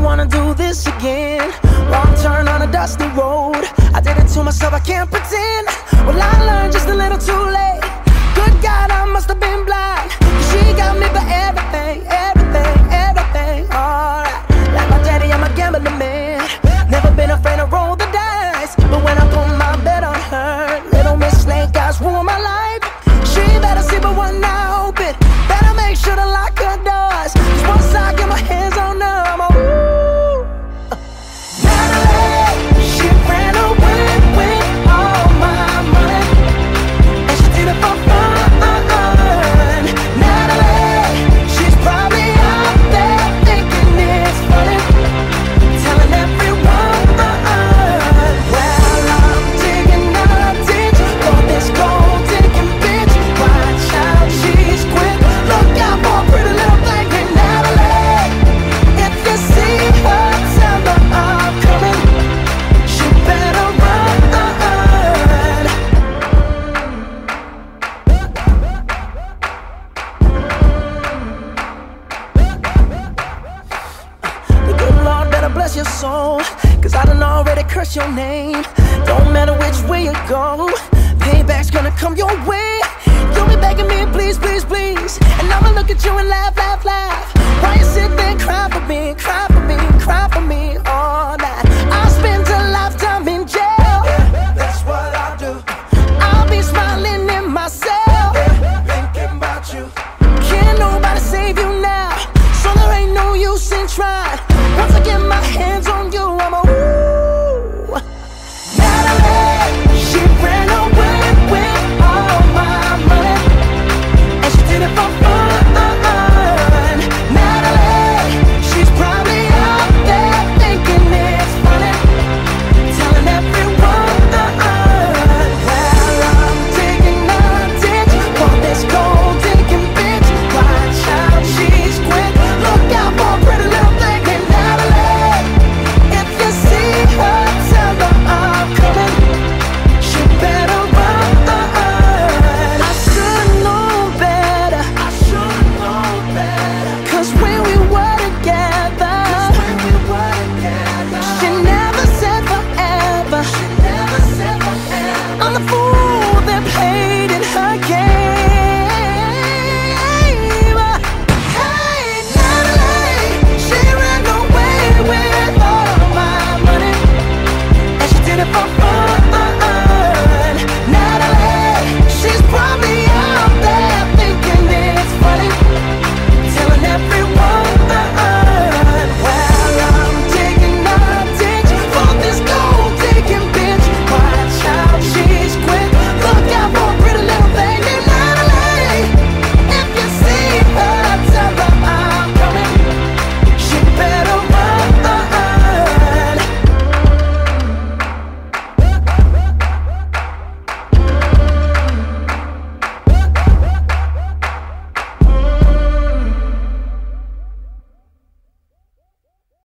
wanna do this again. Wrong turn on a dusty road. I did it to myself, I can't pretend. Well, I learned just a little too late. Good God, I must have been blind. She got me for everything, everything, everything. Alright, like my daddy, I'm a gambling man. Never been afraid to roll the dice. But when I put my bet on her, little Miss Snake Eyes ruined my life. She better see but one eye open. Better make sure to lock her doors. Cause once I get my hands on her, I'm a woo. Natalie, she ran away with all my money. And she did it for fun. Natalie, she's probably out there thinking it's funny, telling everyone, well, I'm digging a ditch for this gold-digging bitch. Watch out, she's quick. Look out for a pretty little thing named Natalie. If you see her, tell her I'm coming. She better run. The good Lord better bless your soul, cause I done already cursed your name. Don't matter which way you go, payback's gonna come your way. You'll be begging me, please, please, please, and I'ma look at you and laugh, laugh, laugh. Why you sit there and cry for me, cry